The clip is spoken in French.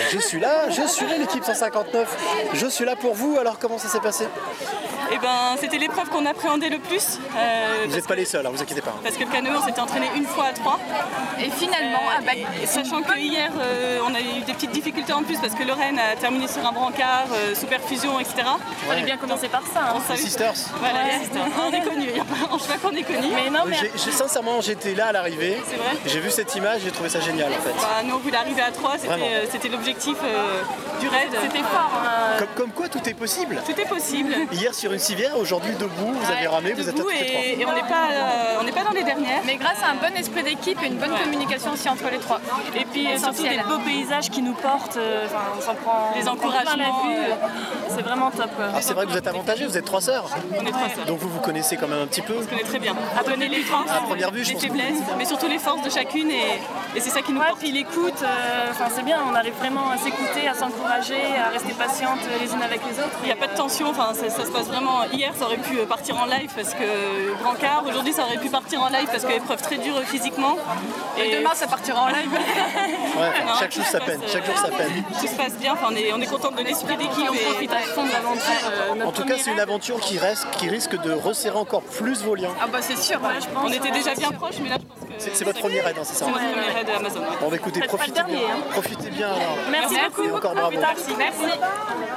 je suis là, l'équipe 159, je suis là pour vous. Alors comment ça s'est passé? Eh ben, c'était l'épreuve qu'on appréhendait le plus. Vous n'êtes pas les seuls, hein, vous inquiétez pas. Parce que le canoë, on s'était entraîné une fois à 3. Et finalement, sachant que hier, on a eu des petites difficultés en plus parce que Lorraine a terminé sur un brancard, sous perfusion, etc. Il fallait bien commencer par ça. On Les Sisters. Voilà, les Sisters. On est connus, je sais pas qu'on est connus. Mais non, mais... Sincèrement, j'étais là à l'arrivée. C'est vrai. J'ai vu cette image, j'ai trouvé ça génial en fait. Bah, nous, on voulait arriver à 3, c'était l'objectif du raid. C'était fort. Hein. Comme quoi, tout est possible. Tout est possible. Hier sur une civière, aujourd'hui debout, vous avez ramé, vous êtes à toutes les trois. Et on n'est pas dans les dernières. Mais grâce à un bon esprit d'équipe et une bonne communication aussi entre les trois. Et puis surtout des beaux paysages qui nous portent, on s'en prend les encouragements. C'est vraiment top. Ah, c'est vrai que vous êtes avantagés, vous êtes 3 sœurs. On est 3 sœurs. Donc vous connaissez quand même un petit peu. On se connaît très bien. On connaît les forces, à première vue, je les pense faiblesses, mais surtout les forces de chacune et c'est ça qui nous porte. Puis l'écoute, c'est bien, on arrive vraiment à s'écouter, à s'encourager, à rester patiente les unes avec les autres. Il n'y a pas de tension, ça se passe vraiment. Hier ça aurait pu partir en live parce que brancard, aujourd'hui ça aurait pu partir en live parce que épreuve très dure physiquement. Et demain ça partira en live. Ouais, chaque jour sa peine, chaque jour sa peine. Tout se passe bien, on est content de l'esprit d'équipe et on profite à fond de l'aventure. En tout cas, c'est une aventure qui risque de resserrer encore plus vos liens. Ah bah c'est sûr, je pense. On était déjà bien proches, mais là je pense que... C'est votre premier raid, hein, c'est ça? C'est notre premier raid Amazon. Bon, écoutez, profitez bien alors. Merci beaucoup. Et encore bravo. Merci.